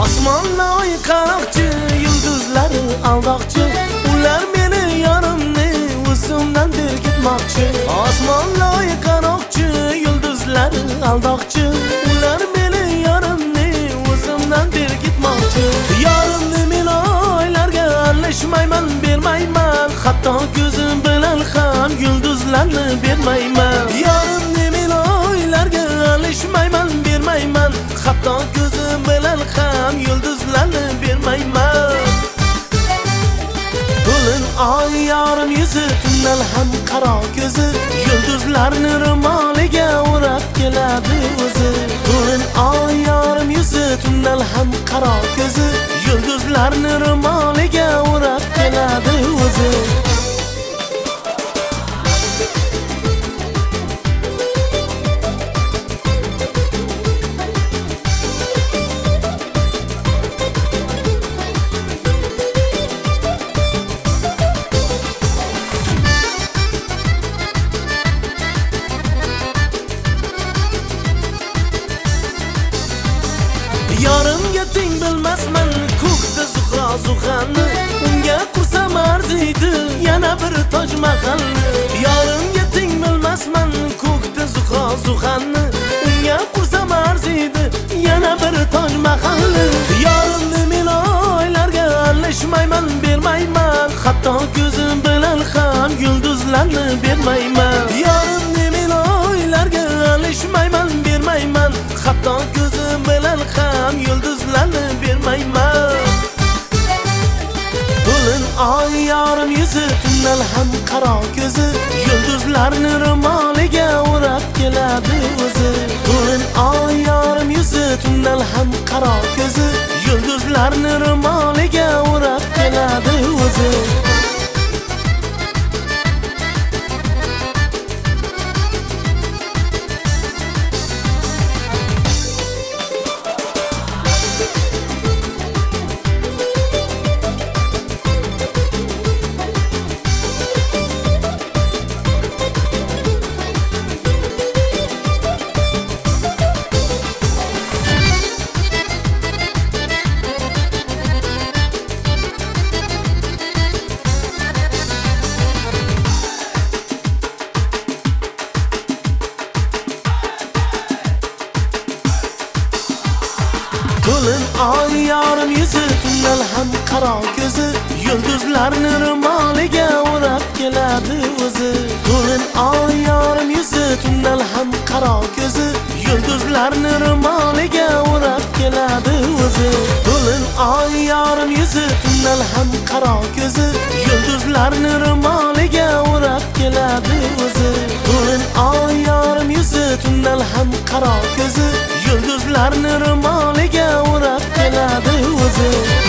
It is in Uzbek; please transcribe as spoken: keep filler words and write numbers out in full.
Osmonloy qaroqchi, yulduzlari aldoqchi, ular meni yarimni o'zimdan bergitmoqchi. Osmonloy qaroqchi, yulduzlari aldoqchi, ular meni yarimni o'zimdan bergitmoqchi. Yarimni men oylarga alishmayman, bermayman, hatto ko'zim bilan ham yulduzlarni bermayman. Yarimni men oylarga alishmayman, bermayman, hatto ko'zim bilan ham yulduzlarni bermayman. To'lin oy yarim yuzi, tunnel ham qaro ko'zi, yulduzlarni ro'moliga o'rab keladi o'zi. To'lin oy yarim yuzi, tunnel ham qaro ko'zi, yulduzlarni ro'moliga o'rab keladi o'zi. Yarimga teng bilmasman ko'kda zuhro zuhanni, unga qursam arziydi yana bir toj mahalni. Yarimga teng bilmasman ko'kda zuhro zuhanni, unga qursam arziydi yana bir toj mahalni. Yarimni men oylarga alishmayman, bermayman, hatto ko'zim bilan ham yulduzlarni bermayman. Yarimni men oylarga alishmayman, bermayman, hatto ko'zim bilan ham yulduzlarni bermayman. To'lin oy yarim yuzi, tunnel ham qaro ko'zi, yulduzlarni ro'moliga o'rab keladi o'zi. To'lin oy yarim yuzi, tunnel ham qaro ko'zi, yulduzlarni ro'moliga o'rab keladi o'zi. To'lin oy yarim yuzi, tunnel ham qaro ko'zi, yulduzlarni ro'moliga o'rab keladi o'zi. To'lin oy yarim yuzi, tunnel ham qaro ko'zi, yulduzlarni ro'moliga o'rab keladi o'zi. To'lin oy yarim yuzi, tunnel ham qaro ko'zi, yulduzlarni ro'moliga o'rab keladi o'zi. To'lin oy yarim yuzi, tunnel ham qaro ko'zi, yulduzlarni ro'moliga o'rab keladi o'zi.